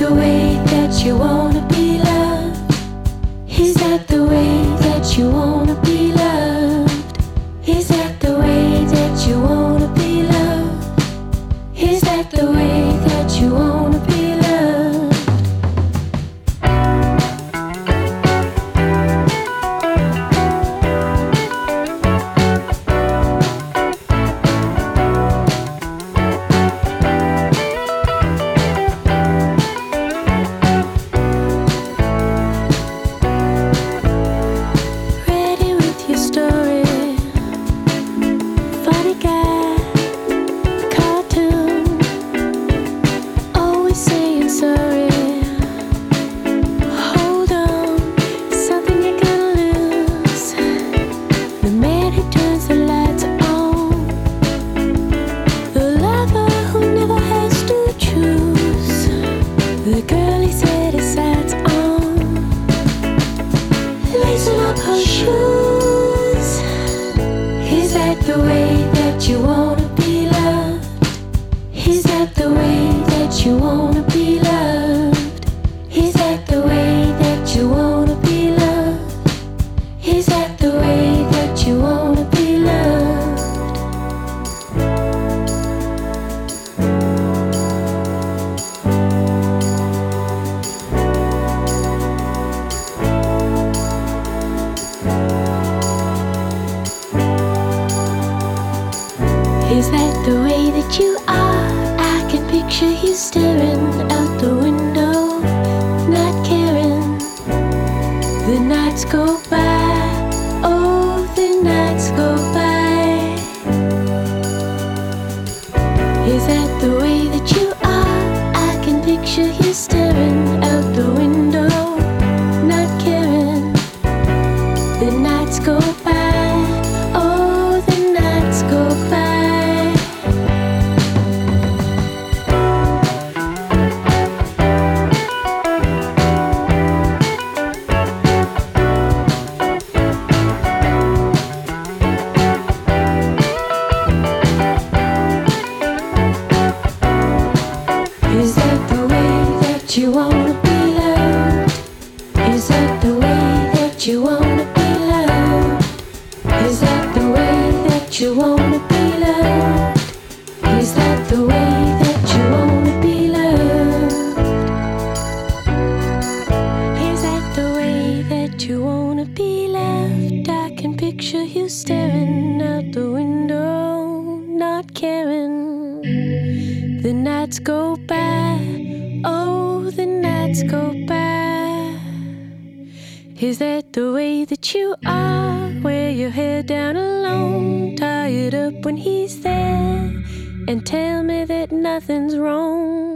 the way that you wanna be loved? Is that the way that you wanna be loved? Is that the way that you wanna be loved? Is that the way that you wanna be loved? The girl he said his sights on, lacing up her shoes. Is that the way that you wanna be loved? Is that the way that you wanna be loved? Is that the way that you wanna be loved? Is that the way that you wanna be loved? Is that the way that you are? I can picture you staring out the window, not caring. The nights go by, oh, the nights go by. Is that the way that you are? I can picture you staring out the window, not caring. The nights go by, oh, the nights go by. Is that the way that you wanna be loved? Is that the way that you wanna be loved? Is that the way that you wanna be loved? Is that the way that you wanna be loved? Is that the way that you wanna be loved? I can picture you staring out the window, not caring. The nights go by, oh, the nights go by. Is that the way that you are? Wear your hair down alone, tie it up when he's there, and tell me that nothing's wrong.